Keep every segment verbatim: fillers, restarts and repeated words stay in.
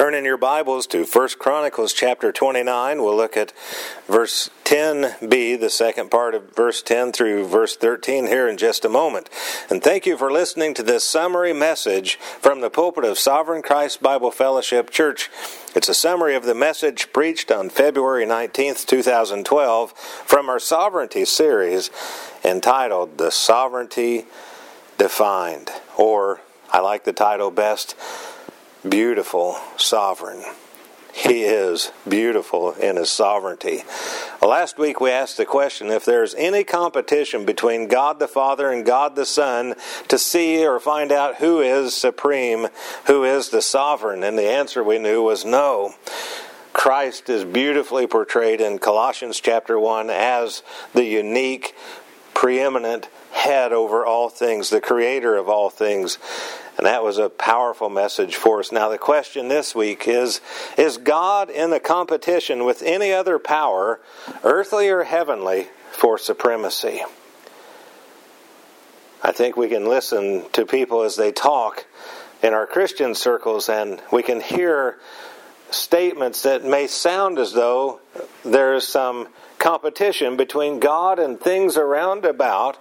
Turn in your Bibles to First Chronicles chapter twenty-nine. We'll look at verse ten b, the second part of verse ten through verse thirteen here in just a moment. And thank you for listening to this summary message from the pulpit of Sovereign Christ Bible Fellowship Church. It's a summary of the message preached on February nineteenth, two thousand twelve from our Sovereignty series entitled The Sovereignty Defined, or I like the title best, Beautiful Sovereign. He is beautiful in His sovereignty. Well, last week we asked the question if there's any competition between God the Father and God the Son to see or find out who is supreme, who is the sovereign, and the answer we knew was no. Christ is beautifully portrayed in Colossians chapter one as the unique, preeminent head over all things, the creator of all things. And that was a powerful message for us. Now the question this week is, is God in a competition with any other power, earthly or heavenly, for supremacy? I think we can listen to people as they talk in our Christian circles, and we can hear statements that may sound as though there is some competition between God and things around about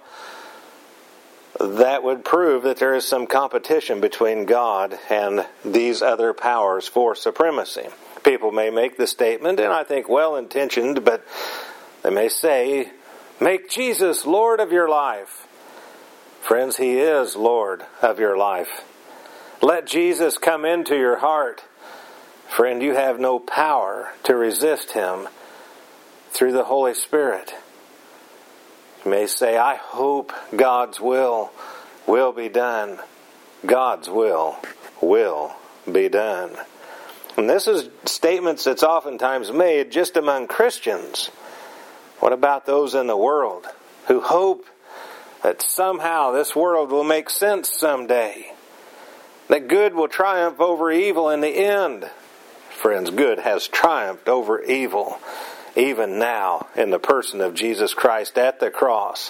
that would prove that there is some competition between God and these other powers for supremacy. People may make the statement, and I think well-intentioned, but they may say, make Jesus Lord of your life. Friends, He is Lord of your life. Let Jesus come into your heart. Friend, you have no power to resist Him through the Holy Spirit. You may say, I hope God's will will be done. God's will will be done. And this is statements that's oftentimes made just among Christians. What about those in the world who hope that somehow this world will make sense someday? That good will triumph over evil in the end. Friends, good has triumphed over evil, even now in the person of Jesus Christ at the cross.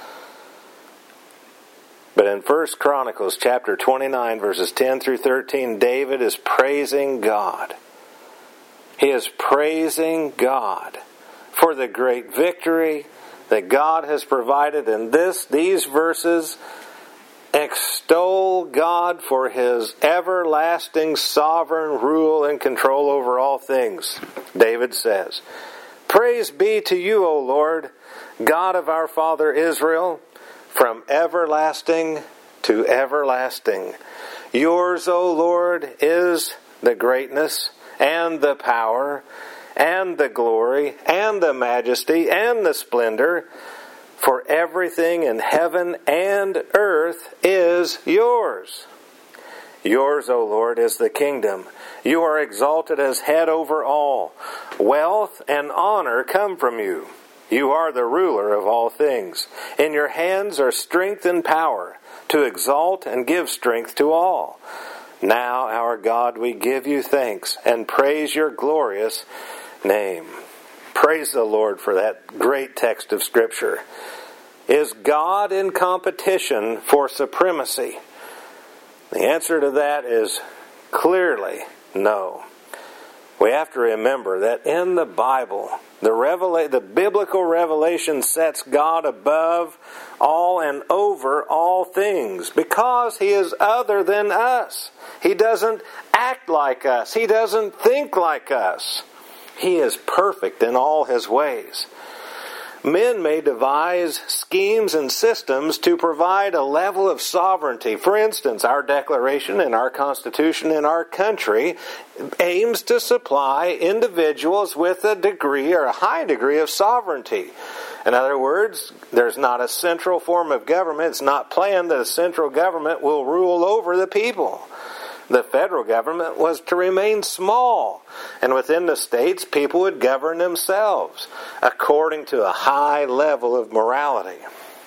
But in First Chronicles chapter twenty-nine, verses ten through thirteen, David is praising God. He is praising God for the great victory that God has provided. In this, these verses extol God for His everlasting sovereign rule and control over all things. David says, Praise be to you, O Lord, God of our father Israel, from everlasting to everlasting. Yours, O Lord, is the greatness and the power and the glory and the majesty and the splendor, for everything in heaven and earth is yours. Yours, O Lord, is the kingdom. You are exalted as head over all. Wealth and honor come from you. You are the ruler of all things. In your hands are strength and power to exalt and give strength to all. Now, our God, we give you thanks and praise your glorious name. Praise the Lord for that great text of Scripture. Is God in competition for supremacy? The answer to that is clearly no. We have to remember that in the Bible, the revela- the biblical revelation sets God above all and over all things because He is other than us. He doesn't act like us. He doesn't think like us. He is perfect in all His ways. Men may devise schemes and systems to provide a level of sovereignty. For instance, our Declaration and our Constitution in our country aims to supply individuals with a degree or a high degree of sovereignty. In other words, there's not a central form of government. It's not planned that a central government will rule over the people. The federal government was to remain small, and within the states, people would govern themselves according to a high level of morality.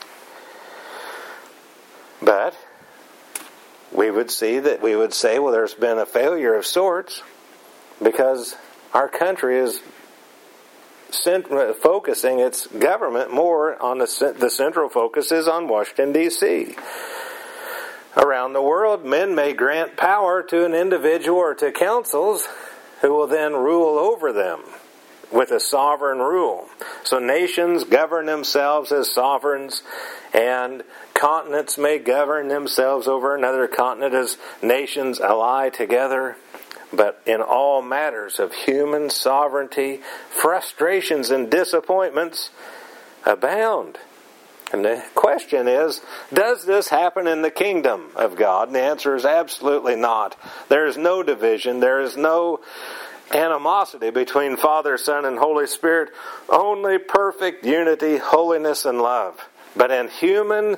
But we would see that we would say, well, there's been a failure of sorts because our country is cent- focusing its government more on the, the central focus is on Washington, D C Around the world, men may grant power to an individual or to councils who will then rule over them with a sovereign rule. So nations govern themselves as sovereigns, and continents may govern themselves over another continent as nations ally together. But in all matters of human sovereignty, frustrations and disappointments abound. And the question is, does this happen in the kingdom of God? And the answer is absolutely not. There is no division. There is no animosity between Father, Son, and Holy Spirit. Only perfect unity, holiness, and love. But in human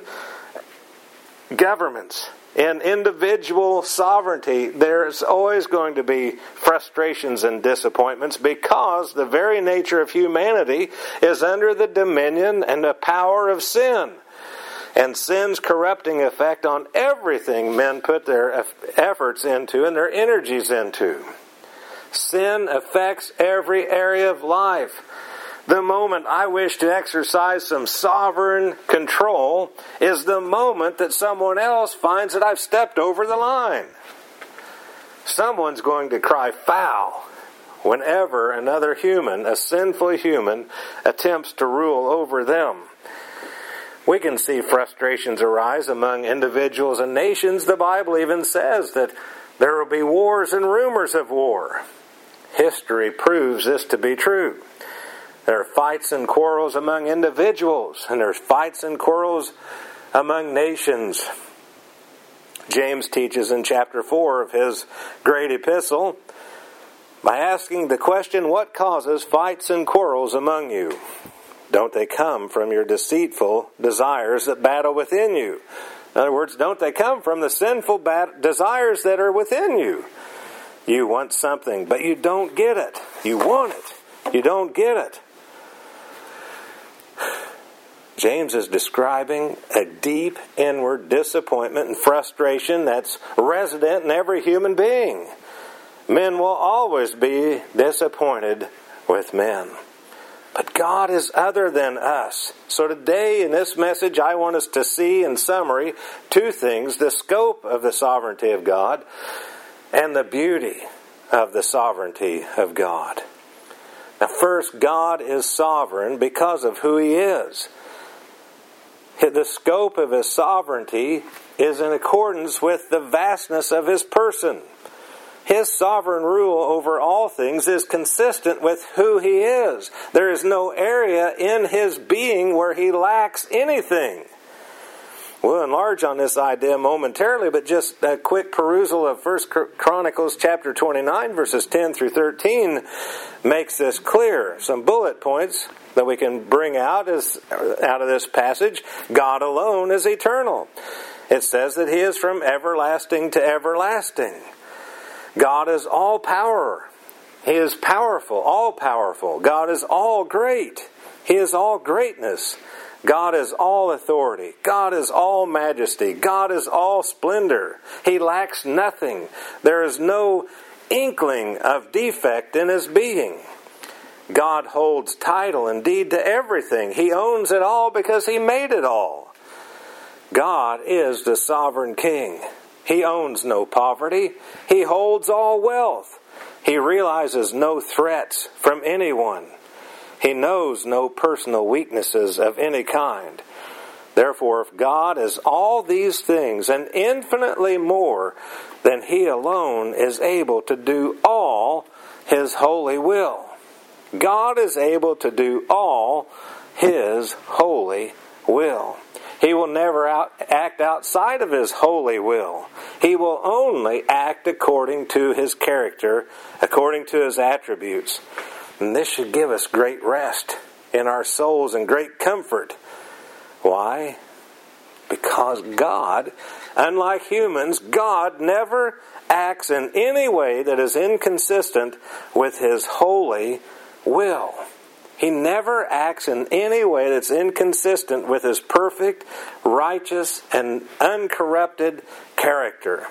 governments, in individual sovereignty, there's always going to be frustrations and disappointments, because the very nature of humanity is under the dominion and the power of sin. And sin's corrupting effect on everything men put their efforts into and their energies into. Sin affects every area of life. The moment I wish to exercise some sovereign control is the moment that someone else finds that I've stepped over the line. Someone's going to cry foul whenever another human, a sinful human, attempts to rule over them. We can see frustrations arise among individuals and nations. The Bible even says that there will be wars and rumors of war. History proves this to be true. There are fights and quarrels among individuals, and there's fights and quarrels among nations. James teaches in chapter four of his great epistle by asking the question, what causes fights and quarrels among you? Don't they come from your deceitful desires that battle within you? In other words, don't they come from the sinful bat- desires that are within you? You want something, but you don't get it. You want it. You don't get it. James is describing a deep inward disappointment and frustration that's resident in every human being. Men will always be disappointed with men. But God is other than us. So today in this message I want us to see in summary two things: the scope of the sovereignty of God and the beauty of the sovereignty of God. Now first, God is sovereign because of who He is. The scope of His sovereignty is in accordance with the vastness of His person. His sovereign rule over all things is consistent with who He is. There is no area in His being where He lacks anything. We'll enlarge on this idea momentarily, but just a quick perusal of First Chronicles chapter twenty-nine, verses ten through thirteen makes this clear. Some bullet points that we can bring out is out of this passage. God alone is eternal. It says that He is from everlasting to everlasting. God is all power. He is powerful, all powerful. God is all great. He is all greatness. God is all authority. God is all majesty. God is all splendor. He lacks nothing. There is no inkling of defect in His being. God holds title and deed to everything. He owns it all because He made it all. God is the sovereign King. He owns no poverty. He holds all wealth. He realizes no threats from anyone. He knows no personal weaknesses of any kind. Therefore, if God is all these things and infinitely more, then He alone is able to do all His holy will. God is able to do all His holy will. He will never out, act outside of His holy will. He will only act according to His character, according to His attributes. And this should give us great rest in our souls and great comfort. Why? Because God, unlike humans, God never acts in any way that is inconsistent with His holy will. He never acts in any way that's inconsistent with His perfect, righteous, and uncorrupted character.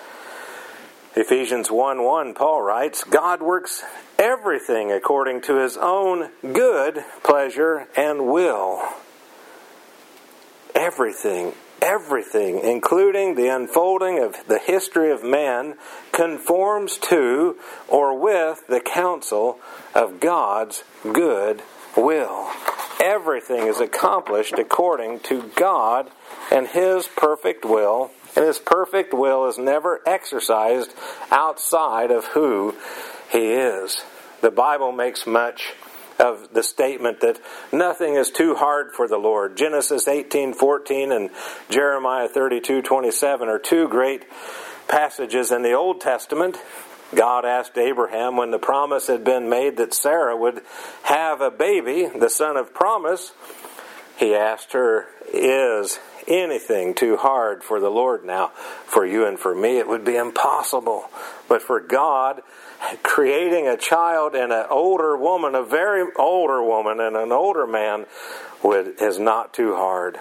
Ephesians one one, Paul writes, God works everything according to His own good pleasure and will. Everything Everything, including the unfolding of the history of man, conforms to or with the counsel of God's good will. Everything is accomplished according to God and His perfect will, and His perfect will is never exercised outside of who He is. The Bible makes much of the statement that nothing is too hard for the Lord. Genesis eighteen fourteen and Jeremiah thirty-two twenty-seven are two great passages in the Old Testament. God asked Abraham when the promise had been made that Sarah would have a baby, the son of promise. He asked her, "Is anything too hard for the Lord?" Now, for you and for me, it would be impossible. But for God, creating a child and an older woman, a very older woman and an older man, would, is not too hard.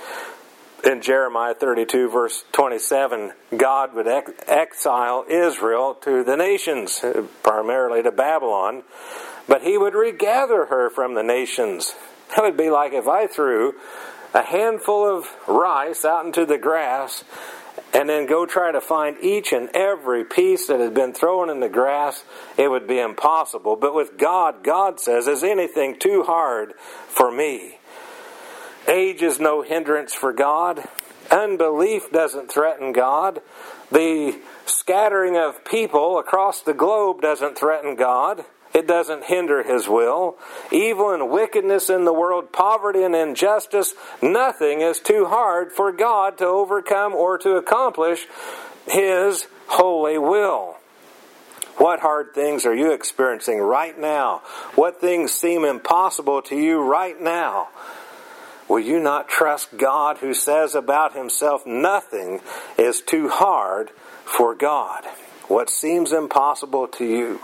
In Jeremiah thirty-two verse twenty-seven, God would ex- exile Israel to the nations, primarily to Babylon, but He would regather her from the nations. That would be like if I threw a handful of rice out into the grass and then go try to find each and every piece that had been thrown in the grass. It would be impossible. But with God, God says, "Is anything too hard for me?" Age is no hindrance for God. Unbelief doesn't threaten God. The scattering of people across the globe doesn't threaten God. It doesn't hinder His will. Evil and wickedness in the world, poverty and injustice, nothing is too hard for God to overcome or to accomplish His holy will. What hard things are you experiencing right now? What things seem impossible to you right now? Will you not trust God, who says about Himself, nothing is too hard for God? What seems impossible to you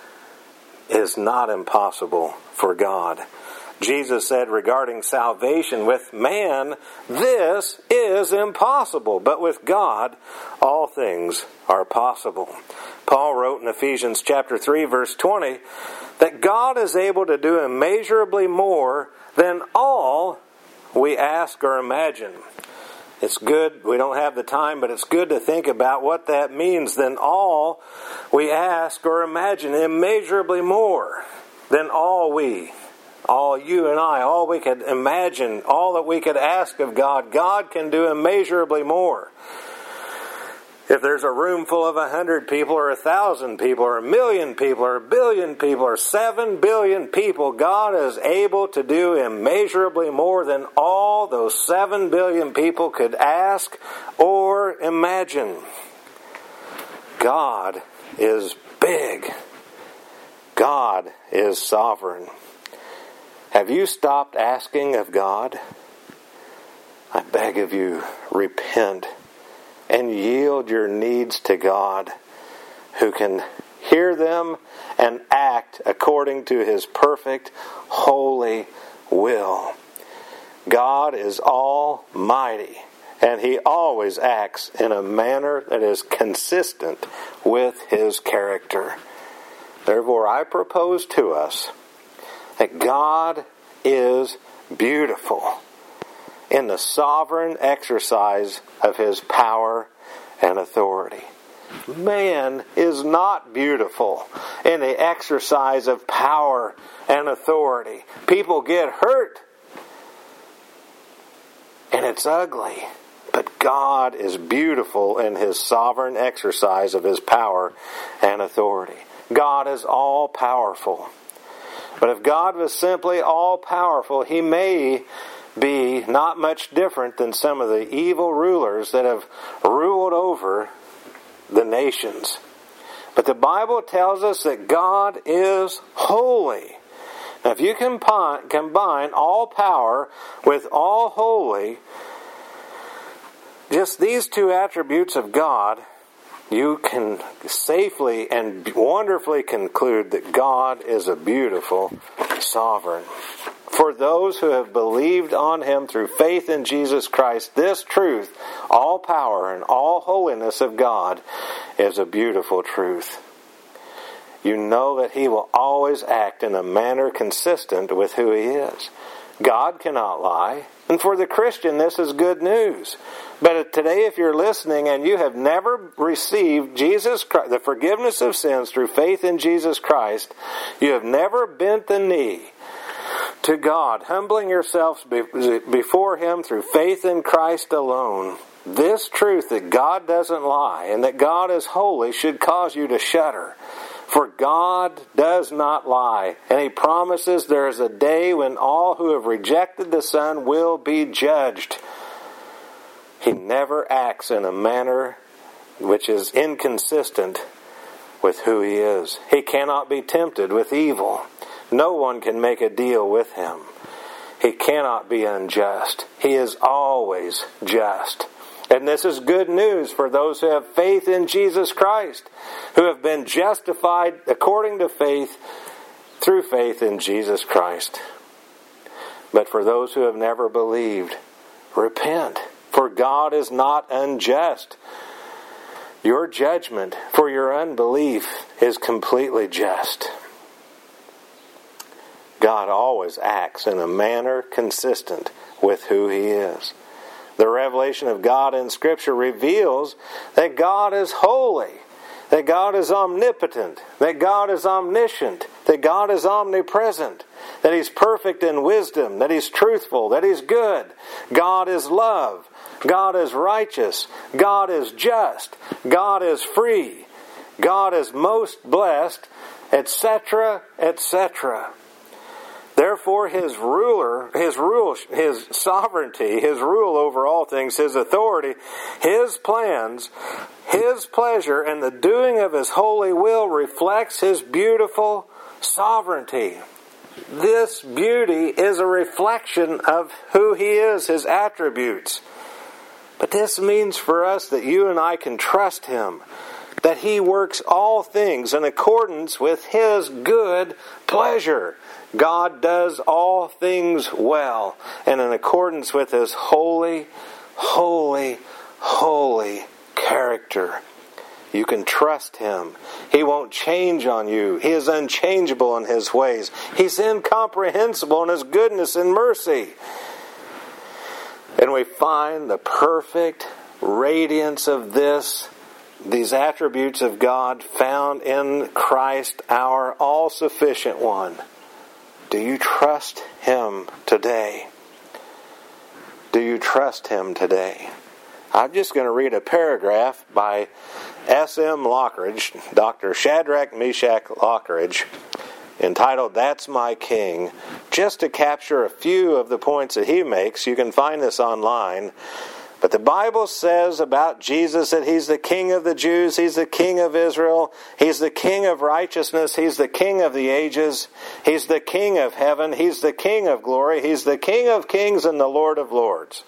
is not impossible for God. Jesus said regarding salvation, with man this is impossible, but with God all things are possible. Paul wrote in Ephesians chapter three verse twenty that God is able to do immeasurably more than all we ask or imagine. It's good, we don't have the time, but it's good to think about what that means. Than all we ask or imagine, immeasurably more than all we, all you and I, all we could imagine, all that we could ask of God. God can do immeasurably more. If there's a room full of a hundred people or a thousand people or a million people or a billion people or seven billion people, God is able to do immeasurably more than all those seven billion people could ask or imagine. God is big. God is sovereign. Have you stopped asking of God? I beg of you, repent and yield your needs to God, who can hear them and act according to His perfect, holy will. God is almighty, and He always acts in a manner that is consistent with His character. Therefore, I propose to us that God is beautiful in the sovereign exercise of His power and authority. Man is not beautiful in the exercise of power and authority. People get hurt, and it's ugly. But God is beautiful in His sovereign exercise of His power and authority. God is all-powerful. But if God was simply all-powerful, He may be not much different than some of the evil rulers that have ruled over the nations. But the Bible tells us that God is holy. Now, if you combine, combine all power with all holy, just these two attributes of God, you can safely and wonderfully conclude that God is a beautiful sovereign. For those who have believed on Him through faith in Jesus Christ, this truth, all power and all holiness of God, is a beautiful truth. You know that He will always act in a manner consistent with who He is. God cannot lie. And for the Christian, this is good news. But today, if you're listening and you have never received Jesus Christ, the forgiveness of sins through faith in Jesus Christ, you have never bent the knee to God, humbling yourselves before Him through faith in Christ alone, this truth that God doesn't lie and that God is holy should cause you to shudder. For God does not lie, and He promises there is a day when all who have rejected the Son will be judged. He never acts in a manner which is inconsistent with who He is. He cannot be tempted with evil. No one can make a deal with Him. He cannot be unjust. He is always just. And this is good news for those who have faith in Jesus Christ, who have been justified according to faith, through faith in Jesus Christ. But for those who have never believed, repent, for God is not unjust. Your judgment for your unbelief is completely just. God always acts in a manner consistent with who He is. The revelation of God in Scripture reveals that God is holy, that God is omnipotent, that God is omniscient, that God is omnipresent, that He's perfect in wisdom, that He's truthful, that He's good. God is love. God is righteous. God is just. God is free. God is most blessed, et cetera, et cetera. Therefore, His ruler, His rule, His sovereignty, His rule over all things, His authority, His plans, His pleasure, and the doing of His holy will reflects His beautiful sovereignty. This beauty is a reflection of who He is, His attributes. But this means for us that you and I can trust Him, that He works all things in accordance with His good pleasure. God does all things well and in accordance with His holy, holy, holy character. You can trust Him. He won't change on you. He is unchangeable in His ways. He's incomprehensible in His goodness and mercy. And we find the perfect radiance of this, these attributes of God found in Christ, our all-sufficient one. Do you trust Him today? Do you trust Him today? I'm just going to read a paragraph by S M Lockridge, Doctor Shadrach Meshach Lockridge, entitled, "That's My King," just to capture a few of the points that he makes. You can find this online. But the Bible says about Jesus that He's the King of the Jews, He's the King of Israel, He's the King of righteousness, He's the King of the ages, He's the King of heaven, He's the King of glory, He's the King of kings and the Lord of lords.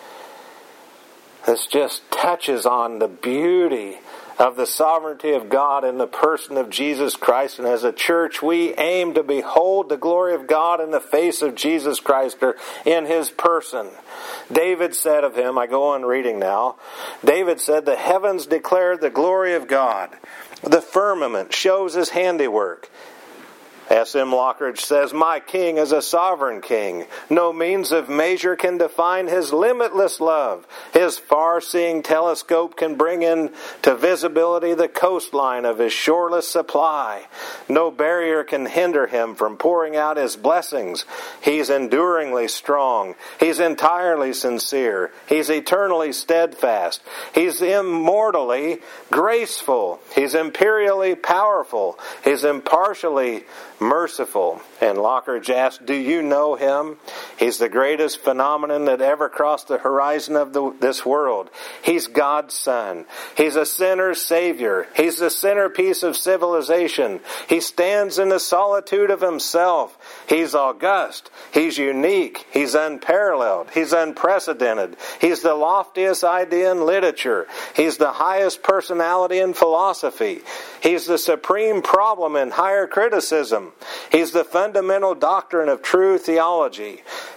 This just touches on the beauty of the sovereignty of God in the person of Jesus Christ. And as a church, we aim to behold the glory of God in the face of Jesus Christ, or in His person. David said of Him, I go on reading now, David said, "The heavens declare the glory of God. The firmament shows His handiwork." S M Lockridge says, "My King is a sovereign King. No means of measure can define His limitless love. His far-seeing telescope can bring into visibility the coastline of His shoreless supply. No barrier can hinder Him from pouring out His blessings. He's enduringly strong. He's entirely sincere. He's eternally steadfast. He's immortally graceful. He's imperially powerful. He's impartially merciful." And Lockridge asked, "Do you know Him? He's the greatest phenomenon that ever crossed the horizon of the, this world. He's God's Son. He's a sinner's Savior. He's the centerpiece of civilization. He stands in the solitude of Himself. He's august. He's unique. He's unparalleled. He's unprecedented. He's the loftiest idea in literature. He's the highest personality in philosophy. He's the supreme problem in higher criticism. He's the fundamental doctrine of true theology.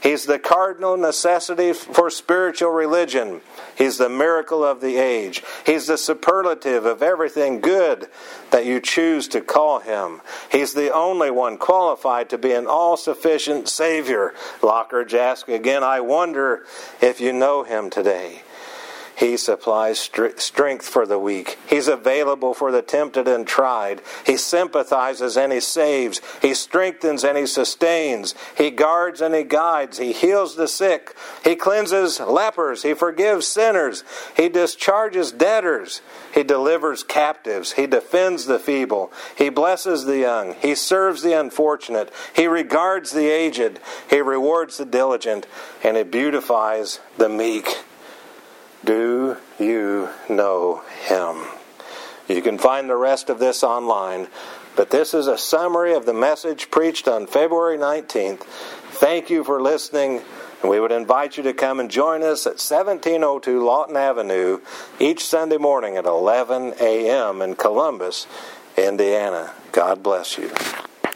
He's the cardinal necessity for spiritual religion. He's the miracle of the age. He's the superlative of everything good that you choose to call him. He's the only one qualified to be an all-sufficient Savior. Lockridge asks again, I wonder if you know him today. He supplies strength for the weak. He's available for the tempted and tried. He sympathizes and he saves. He strengthens and he sustains. He guards and he guides. He heals the sick. He cleanses lepers. He forgives sinners. He discharges debtors. He delivers captives. He defends the feeble. He blesses the young. He serves the unfortunate. He regards the aged. He rewards the diligent. And he beautifies the meek. Do you know him? You can find the rest of this online, but this is a summary of the message preached on February nineteenth. Thank you for listening, and we would invite you to come and join us at seventeen oh two Lawton Avenue each Sunday morning at eleven a.m. in Columbus, Indiana. God bless you.